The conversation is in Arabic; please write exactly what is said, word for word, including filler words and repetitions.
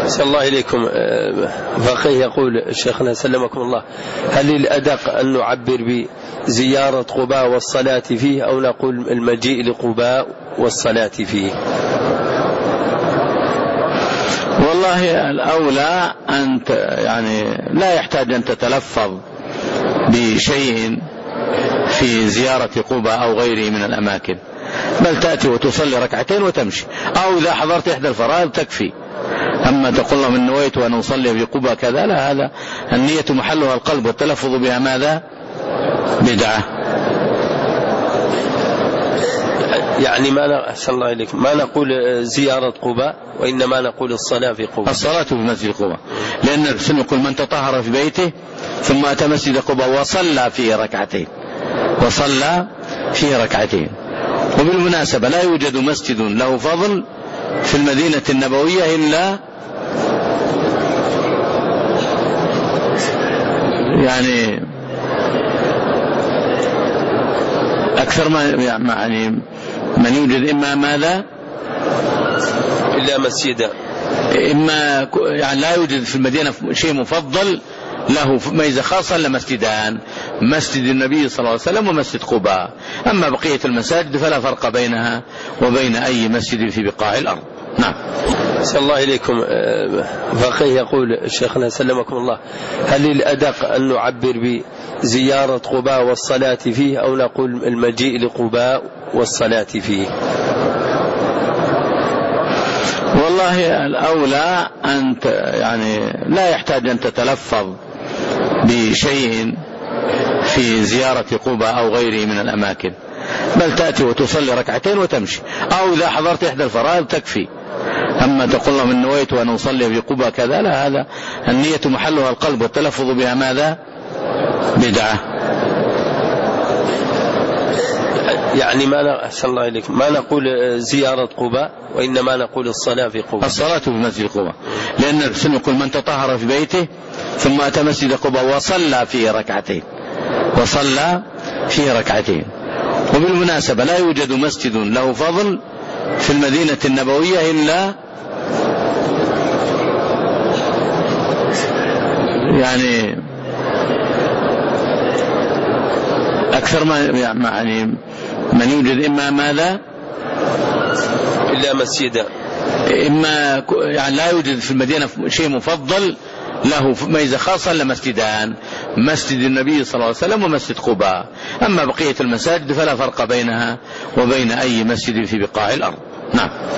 أحسن الله إليكم. فقيه يقول شيخنا سلمكم الله: هل الأدق أن نعبر بزيارة قباء والصلاة فيه أو نقول المجيء لقباء والصلاة فيه؟ والله الأولى أن يعني لا يحتاج أن تتلفظ بشيء في زيارة قباء أو غيره من الأماكن، بل تأتي وتصلي ركعتين وتمشي، أو إذا حضرت إحدى الفرائض تكفي. أما تقول لهم إن نويت وأن أصلي في قباء كذا، لا، هذا النية محلها القلب والتلفظ بها ماذا؟ بدعة. يعني ما أحسن الله إليكم ما نقول زيارة قباء، وإنما نقول الصلاة في قباء. الصلاة في مسجد قباء، لأن الرسول يقول: من تطهر في بيته ثم أتى مسجد قباء وصلى فيه ركعتين وصلى فيه ركعتين. وبالمناسبة لا يوجد مسجد له فضل في المدينة النبوية إلا يعني أكثر ما يعني من يوجد إما ماذا إلا مسجدا، إما يعني لا يوجد في المدينة شيء مفضل له ميزة خاصة إلا مسجدان: مسجد النبي صلى الله عليه وسلم ومسجد قباء. أما بقية المساجد فلا فرق بينها وبين أي مسجد في بقاع الأرض. نعم. أحسن الله إليكم. فقيه يقول شيخنا سلمكم الله: هل الأدق أن نعبر بزيارة قباء والصلاة فيه أو نقول المجيء لقباء والصلاة فيه؟ والله الأولى أن يعني لا يحتاج أن تتلفظ بشيء في زيارة قباء أو غيره من الأماكن، بل تأتي وتصلي ركعتين وتمشي، أو إذا حضرت إحدى الفرائض تكفي. أما تقول لهم إن نويت وأن أصلي في قباء كذا، لا، هذا النية محلها القلب والتلفظ بها ماذا؟ بدعة. يعني ما أحسن الله إليكم ما نقول زيارة قباء، وإنما نقول الصلاة في قباء. الصلاة في مسجد قباء، لأن الرسول يقول: من تطهر في بيته ثم أتى مسجد قباء وصلى فيه ركعتين وصلى فيه ركعتين. وبالمناسبة لا يوجد مسجد له فضل في المدينة النبوية إلا يعني أكثر ما يعني من يوجد إما ماذا إلا مسجدا، إما يعني لا يوجد في المدينة شيء مفضل له ميزة خاصة إلا مسجدان: مسجد النبي صلى الله عليه وسلم ومسجد قباء. أما بقية المساجد فلا فرق بينها وبين أي مسجد في بقاع الأرض. نعم.